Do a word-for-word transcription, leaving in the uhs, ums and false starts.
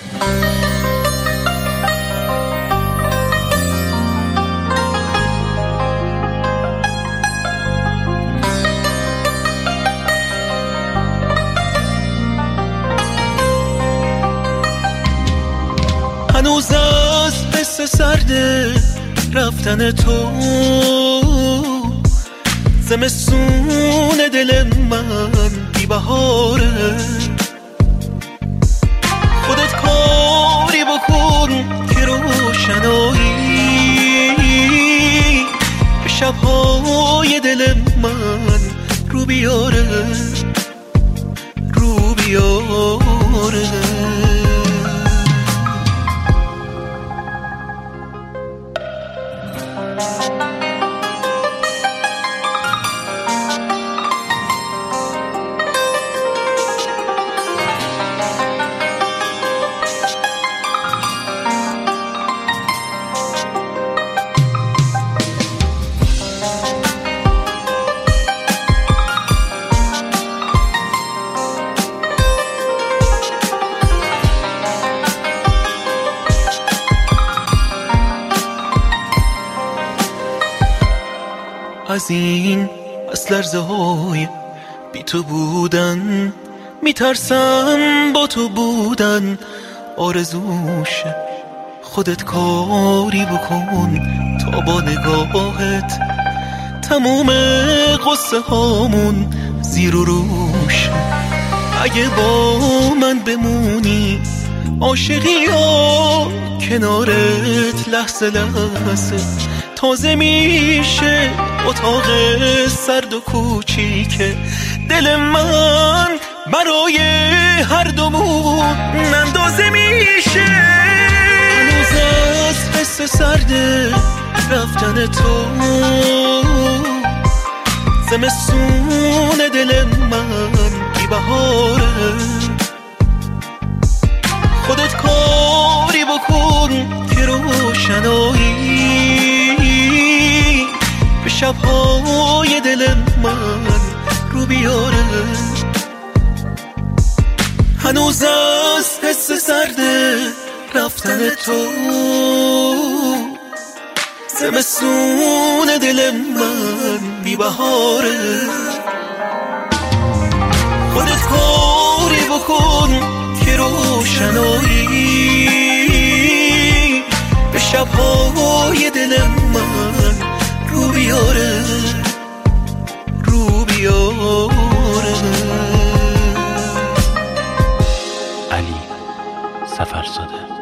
هنوز از حس سرد رفتن تو، زمستون دل من بی بهاره. خودت کاری بکن که روشنایی به شبهای دل من رو بیاره، رو بیاره. از این از لرزه های بی تو بودن میترسم، با تو بودن آرزوشه. خودت کاری بکن تا با نگاهت تموم قصه هامون زیر و روشه. اگه با من بمونی عاشقی یا کنارت لحظه لحظه تازه میشه اتاق سرد و کوچیکه. دل من برای هر دومون اندازه میشه. هنوز از حس سرد رفتن تو، زمستون دل من بی بهاره. خودت کاری بکن که روشنایی به شبهای دل من رو بیاره. هنوز از حس سرد رفتن تو، زمستون دل من بی بهاره. خودت کاری بکن که روشنایی به شبهای دل من رو بیاره، رو بیاره. علی سفرزاده.